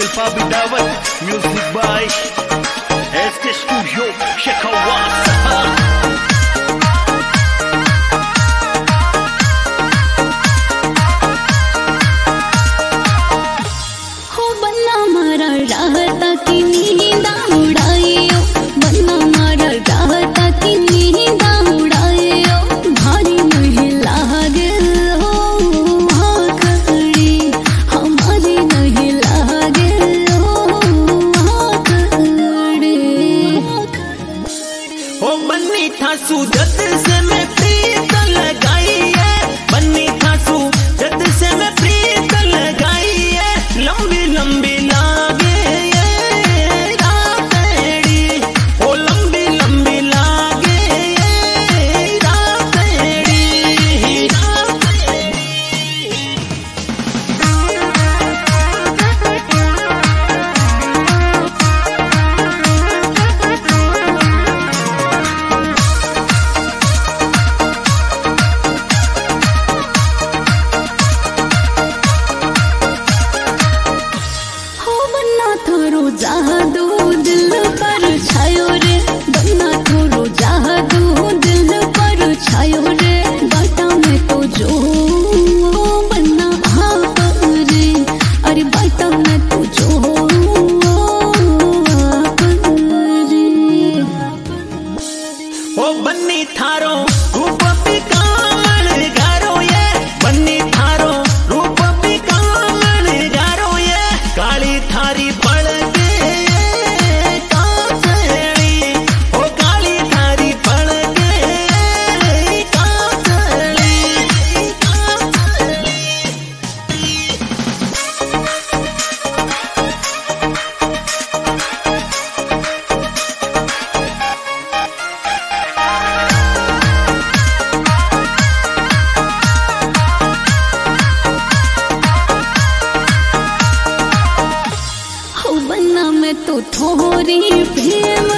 Zulfa Bidawat, music by SK Studio, Shekhawat. जद से मैं प्रीत लगाई है, बन्नी थासू जद से मैं प्रीत लगाई है। लंबी लंबी लागे ये रातेड़ी, ओ लंबी लंबी लागे ये रातेड़ी। जादू दिल पर छायो रे, बन्ना थोरो जादू दिल पर छायो रे। बाटा में तो जो बन्ना आप रे, अरे बाटा में तो जो आप रे। ओ बन्नी थारो रूप भी कामण गारो ये, बन्नी थारो रूप भी कामण गारो ये। काली थारी पड़ तो थोड़ी प्रेम